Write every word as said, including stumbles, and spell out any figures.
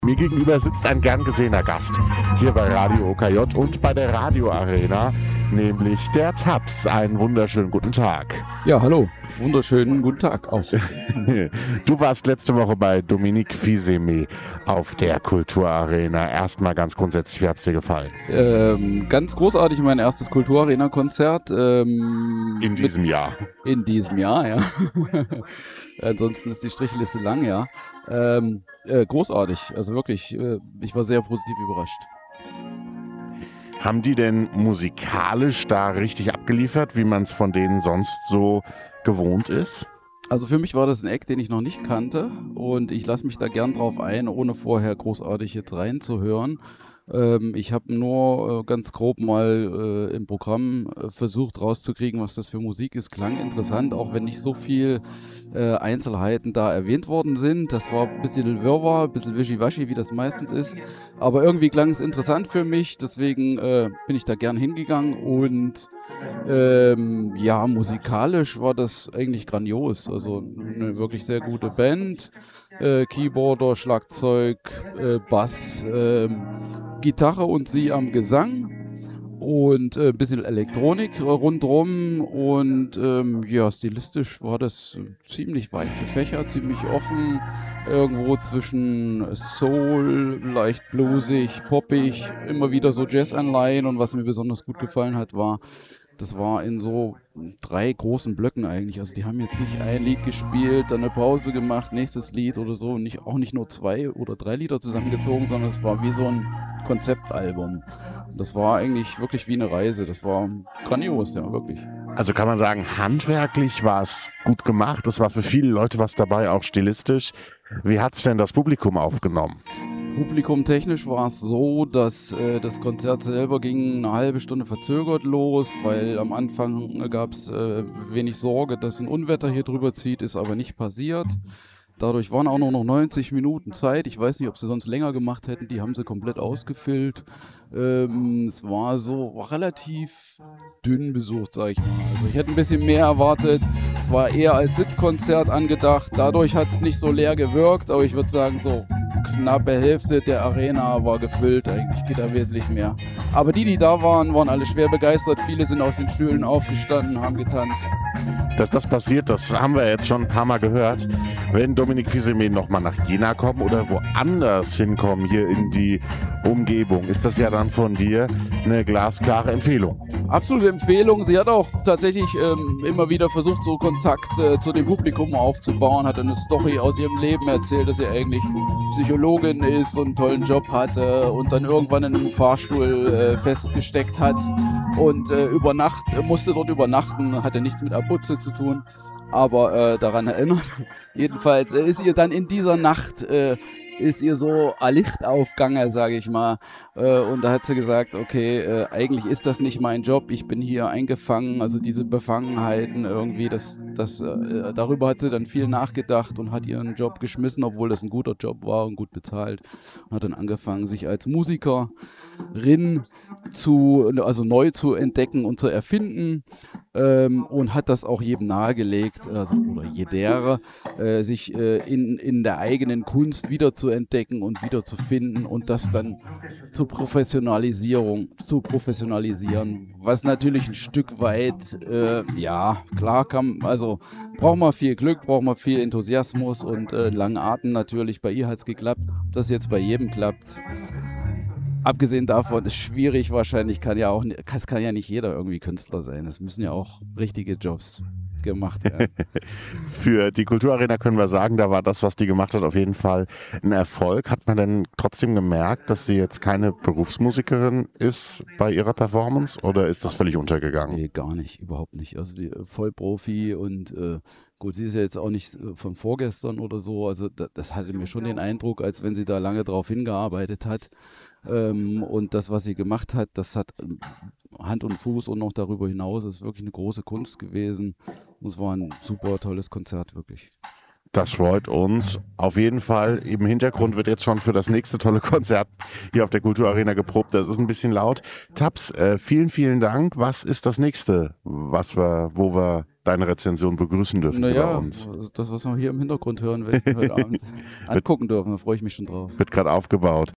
Mir gegenüber sitzt ein gern gesehener Gast hier bei Radio O K J und bei der Radio Arena, nämlich der Taps. Einen wunderschönen guten Tag. Ja, hallo. Wunderschönen guten Tag auch. Du warst letzte Woche bei Dominique Fils-Aimé auf der Kulturarena. Erstmal ganz grundsätzlich, wie hat es dir gefallen? Ähm, ganz großartig, mein erstes Kulturarena-Konzert. Ähm, in diesem Jahr. In diesem Jahr, ja. Ansonsten ist die Strichliste lang, ja. Ähm, äh, großartig, also wirklich, äh, ich war sehr positiv überrascht. Haben die denn musikalisch da richtig abgeliefert, wie man es von denen sonst so gewohnt ist? Also für mich war das ein Act, den ich noch nicht kannte und ich lasse mich da gern drauf ein, ohne vorher großartig jetzt reinzuhören. Ähm, ich habe nur äh, ganz grob mal äh, im Programm äh, versucht rauszukriegen, was das für Musik ist. Klang interessant, auch wenn nicht so viel äh, Einzelheiten da erwähnt worden sind. Das war ein bisschen Wirrwarr, ein bisschen wischiwaschi, wie das meistens ist. Aber irgendwie klang es interessant für mich, deswegen äh, bin ich da gern hingegangen und Ähm, ja, musikalisch war das eigentlich grandios. Also eine wirklich sehr gute Band. Äh, Keyboarder, Schlagzeug, äh, Bass, äh, Gitarre und sie am Gesang. Und ein äh, bisschen Elektronik rundrum. Und ähm, ja, stilistisch war das ziemlich weit gefächert, ziemlich offen. Irgendwo zwischen Soul, leicht bluesig, poppig, immer wieder so Jazzanleihen. Und was mir besonders gut gefallen hat, war, das war in so drei großen Blöcken eigentlich. Also die haben jetzt nicht ein Lied gespielt, dann eine Pause gemacht, nächstes Lied oder so. Nicht, auch nicht nur zwei oder drei Lieder zusammengezogen, sondern es war wie so ein Konzeptalbum. Und das war eigentlich wirklich wie eine Reise. Das war grandios, ja, wirklich. Also kann man sagen, handwerklich war es gut gemacht. Es war für viele Leute was dabei, auch stilistisch. Wie hat es denn das Publikum aufgenommen? Publikumtechnisch war es so, dass äh, das Konzert selber ging eine halbe Stunde verzögert los, weil am Anfang gab es äh, wenig Sorge, dass ein Unwetter hier drüber zieht, ist aber nicht passiert. Dadurch waren auch nur noch neunzig Minuten Zeit. Ich weiß nicht, ob sie sonst länger gemacht hätten. Die haben sie komplett ausgefüllt. Ähm, es war so relativ dünn besucht, sag ich mal. Also ich hätte ein bisschen mehr erwartet. Es war eher als Sitzkonzert angedacht. Dadurch hat es nicht so leer gewirkt. Aber ich würde sagen, so knappe Hälfte der Arena war gefüllt. Eigentlich geht da wesentlich mehr. Aber die, die da waren, waren alle schwer begeistert. Viele sind aus den Stühlen aufgestanden, haben getanzt. Dass das passiert, das haben wir jetzt schon ein paar Mal gehört. Wenn Dominique Fils-Aimé nochmal nach Jena kommen oder woanders hinkommen, hier in die Umgebung, ist das ja dann von dir eine glasklare Empfehlung. Absolute Empfehlung. Sie hat auch tatsächlich ähm, immer wieder versucht, so Kontakt äh, zu dem Publikum aufzubauen, hat eine Story aus ihrem Leben erzählt, dass sie eigentlich Psychologin ist und einen tollen Job hatte und dann irgendwann in einem Fahrstuhl äh, festgesteckt hat und äh, über Nacht, äh, musste dort übernachten, hatte nichts mit Abuze zu tun, aber äh, daran erinnert. Jedenfalls äh, ist ihr dann in dieser Nacht äh, ist ihr so ein Licht aufgegangen, sage ich mal. Äh, und da hat sie gesagt, okay, äh, eigentlich ist das nicht mein Job, ich bin hier eingefangen, also diese Befangenheiten irgendwie, das, das, äh, darüber hat sie dann viel nachgedacht und hat ihren Job geschmissen, obwohl das ein guter Job war und gut bezahlt. Und hat dann angefangen, sich als Musikerin zu, also neu zu entdecken und zu erfinden. Ähm, und hat das auch jedem nahegelegt, also, oder jeder, äh, sich äh, in, in der eigenen Kunst wieder zu entdecken und wieder zu finden und das dann zur Professionalisierung, zu professionalisieren, was natürlich ein Stück weit, äh, ja, klar kann, also braucht man viel Glück, braucht man viel Enthusiasmus und äh, langen Atem natürlich. Bei ihr hat es geklappt, ob das jetzt bei jedem klappt. Abgesehen davon ist schwierig wahrscheinlich, kann ja auch, es kann ja nicht jeder irgendwie Künstler sein. Es müssen ja auch richtige Jobs gemacht werden. Für die Kulturarena können wir sagen, da war das, was die gemacht hat, auf jeden Fall ein Erfolg. Hat man denn trotzdem gemerkt, dass sie jetzt keine Berufsmusikerin ist bei ihrer Performance oder ist das völlig untergegangen? Nee, gar nicht, überhaupt nicht. Also die Vollprofi und äh, gut, sie ist ja jetzt auch nicht von vorgestern oder so. Also das, das hatte mir schon den Eindruck, als wenn sie da lange drauf hingearbeitet hat. Ähm, und das, was sie gemacht hat, das hat Hand und Fuß und noch darüber hinaus ist wirklich eine große Kunst gewesen. Und es war ein super tolles Konzert, wirklich. Das freut uns. Auf jeden Fall. Im Hintergrund wird jetzt schon für das nächste tolle Konzert hier auf der Kulturarena geprobt. Das ist ein bisschen laut. Taps, äh, vielen, vielen Dank. Was ist das nächste, was wir, wo wir deine Rezension begrüßen dürfen Naja, bei uns. das, was wir hier im Hintergrund hören, wenn wir heute Abend angucken dürfen, da freue ich mich schon drauf. Wird gerade aufgebaut.